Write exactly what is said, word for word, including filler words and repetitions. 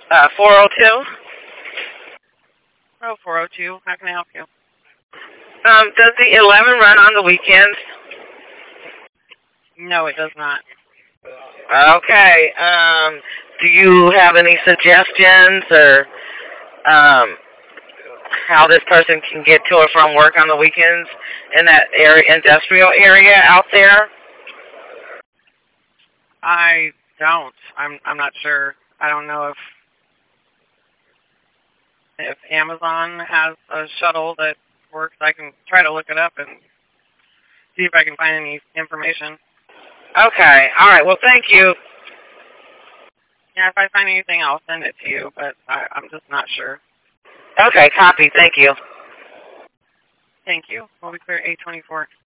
Uh, four oh two. Oh, four oh two. How can I help you? Um, does the eleven run on the weekends? No, it does not. Okay. Um, do you have any suggestions or um, how this person can get to or from work on the weekends in that area, industrial area out there? I don't. I'm. I'm not sure. I don't know if if Amazon has a shuttle that works. I can try to look it up and see if I can find any information. Okay. All right. Well, thank you. Yeah, if I find anything, I'll send it to you. But I, I'm just not sure. Okay. Copy. Thank you. Thank you. We'll be clear eight twenty-four.